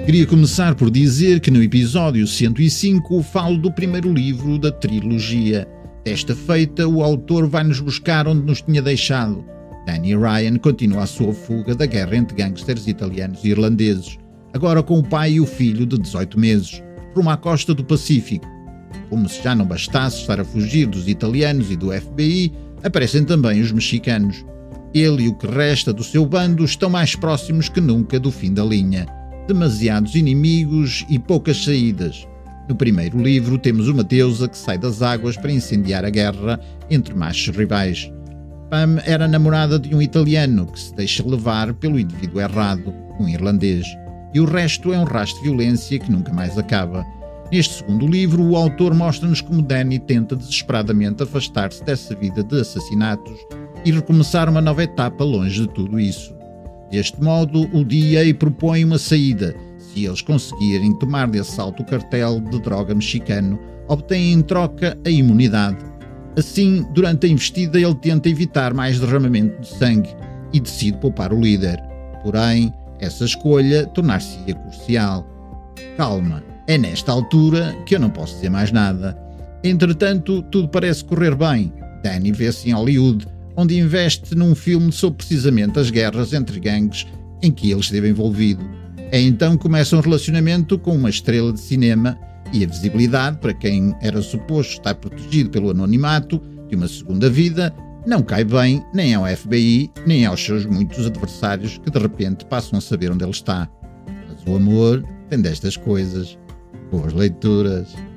Queria começar por dizer que no episódio 105 falo do primeiro livro da trilogia. Desta feita, o autor vai-nos buscar onde nos tinha deixado. Danny Ryan continua a sua fuga da guerra entre gangsters italianos e irlandeses, agora com o pai e o filho de 18 meses, rumo à costa do Pacífico. Como se já não bastasse estar a fugir dos italianos e do FBI, aparecem também os mexicanos. Ele e o que resta do seu bando estão mais próximos que nunca do fim da linha. Demasiados inimigos e poucas saídas. No primeiro livro temos uma deusa que sai das águas para incendiar a guerra entre machos rivais. Pam era namorada de um italiano que se deixa levar pelo indivíduo errado, um irlandês. E o resto é um rastro de violência que nunca mais acaba. Neste segundo livro, o autor mostra-nos como Danny tenta desesperadamente afastar-se dessa vida de assassinatos e recomeçar uma nova etapa longe de tudo isso. Deste modo, o DEA propõe uma saída. Se eles conseguirem tomar de assalto o cartel de droga mexicano, obtêm em troca a imunidade. Assim, durante a investida, ele tenta evitar mais derramamento de sangue e decide poupar o líder. Porém, essa escolha tornar-se-ia crucial. Calma, é nesta altura que eu não posso dizer mais nada. Entretanto, tudo parece correr bem. Danny vê-se em Hollywood, onde investe num filme sobre precisamente as guerras entre gangues em que ele esteve envolvido. É então que começa um relacionamento com uma estrela de cinema e a visibilidade, para quem era suposto estar protegido pelo anonimato de uma segunda vida, não cai bem nem ao FBI, nem aos seus muitos adversários que de repente passam a saber onde ele está. Mas o amor tem destas coisas. Boas leituras.